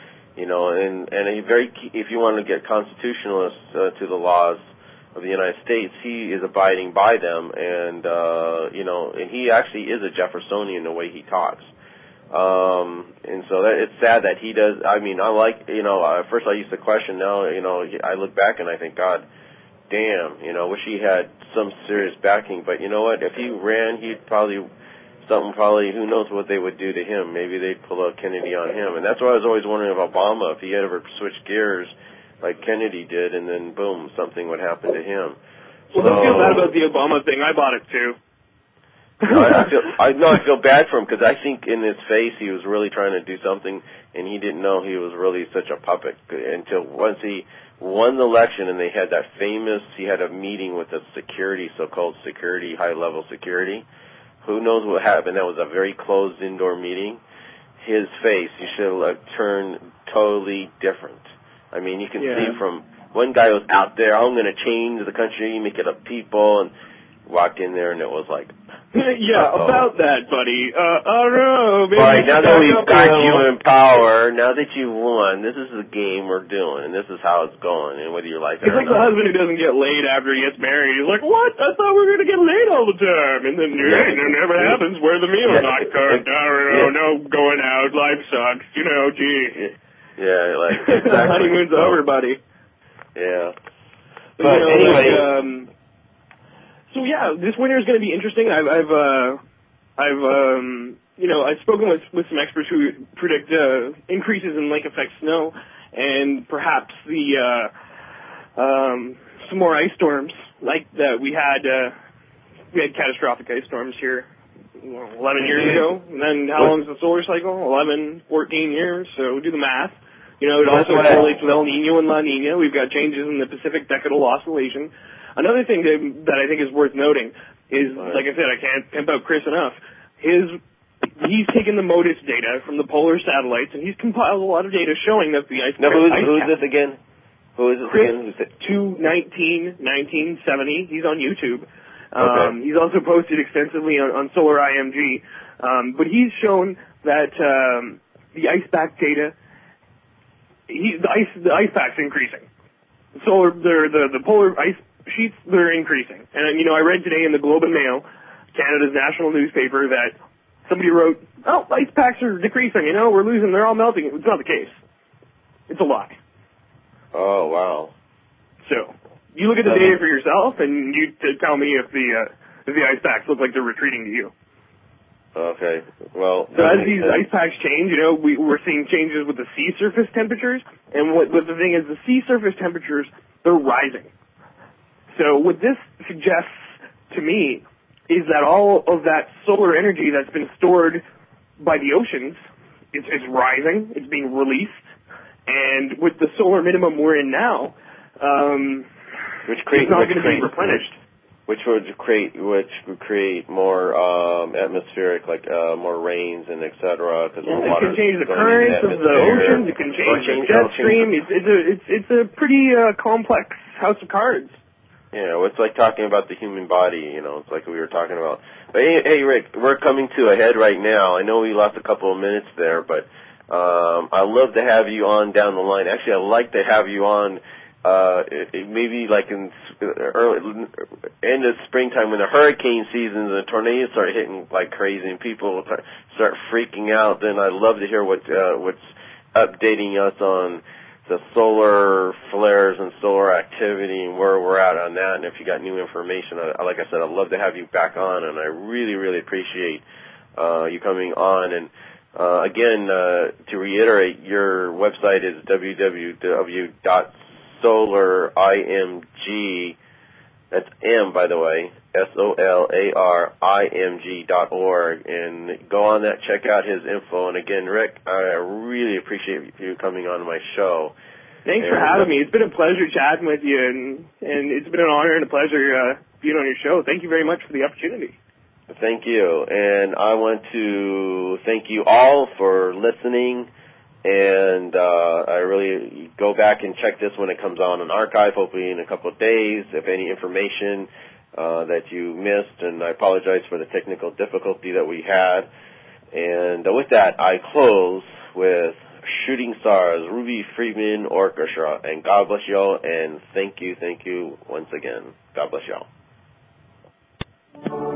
if you want to get constitutionalists to the laws of the United States, he is abiding by them, and and he actually is a Jeffersonian the way he talks. And so it's sad that he does. I mean, I like, at first I used to question. Now, I look back and I think, God damn, wish he had some serious backing. But you know what? If he ran, he'd probably, who knows what they would do to him. Maybe they'd pull out Kennedy on him. And that's why I was always wondering of Obama, if he had ever switched gears like Kennedy did, and then boom, something would happen to him. Well, don't feel bad about the Obama thing. I bought it too. I feel bad for him, because I think in his face he was really trying to do something, and he didn't know he was really such a puppet until once he won the election, and they had he had a meeting with the security, so-called security, high-level security. Who knows what happened? That was a very closed indoor meeting. His face, you should have turned totally different. I mean, you can see from one guy was out there, I'm going to change the country, make it a people, and walked in there, and it was like, about that, buddy. Oh no, maybe. Right, now that we've got you in power, now that you won, this is the game we're doing, and this is how it's going, and whether you like it or not. It's like the husband who doesn't get laid after he gets married. He's like, what? I thought we were going to get laid all the time. And then it never happens. Where the meal not cooked? No going out. Life sucks. Gee. Yeah, like, exactly. The honeymoon's over, buddy. Yeah. But anyway. So yeah, this winter is going to be interesting. I've spoken with some experts who predict increases in lake effect snow, and perhaps the some more ice storms like that we had catastrophic ice storms here 11 years ago. And then how long is the solar cycle? 11, 14 years. So do the math. It also correlates with El Nino and La Nina. We've got changes in the Pacific Decadal Oscillation. Another thing that I think is worth noting is, like I said, I can't pimp out Chris enough. He's taken the MODIS data from the polar satellites, and he's compiled a lot of data showing that the ice. Now, who's this again? Who is this Chris again? 2191970. He's on YouTube. Okay. He's also posted extensively on Solar IMG. But he's shown that the ice pack data, the ice pack's increasing. The polar ice sheets, they're increasing. And, I read today in the Globe and Mail, Canada's national newspaper, that somebody wrote, ice packs are decreasing, we're losing, they're all melting. It's not the case. It's a lie. Oh, wow. So, you look at the data for yourself, and you tell me if the ice packs look like they're retreating to you. Okay, well... So as these ice packs change, we're seeing changes with the sea surface temperatures, and what the thing is, the sea surface temperatures, they're rising. So what this suggests to me is that all of that solar energy that's been stored by the oceans is rising, it's being released, and with the solar minimum we're in now, it's not going to be replenished. Which would create more atmospheric, more rains and et cetera. It can change the currents of the oceans. It can change the jet stream. It's a pretty complex house of cards. Yeah, it's like talking about the human body. It's like we were talking about. But hey, Rick, we're coming to a head right now. I know we lost a couple of minutes there, but I'd love to have you on down the line. Actually, I'd like to have you on. Maybe like in early end of springtime when the hurricane season and the tornadoes start hitting like crazy and people start freaking out, then I'd love to hear what's updating us on the solar flares and solar activity and where we're at on that. And if you got new information, like I said, I'd love to have you back on, and I really, really appreciate you coming on. And again, to reiterate, your website is www.solarimg, that's M, by the way, SOLARIMG.org, and go on that, check out his info. And again, Rick, I really appreciate you coming on my show. Thanks for having me. It's been a pleasure chatting with you, and it's been an honor and a pleasure being on your show. Thank you very much for the opportunity. Thank you, and I want to thank you all for listening. And I really go back and check this when it comes on an archive, hopefully in a couple of days, if any information that you missed. And I apologize for the technical difficulty that we had. And with that, I close with Shooting Stars, Ruby Friedman Orchestra. And God bless y'all, and thank you once again. God bless y'all.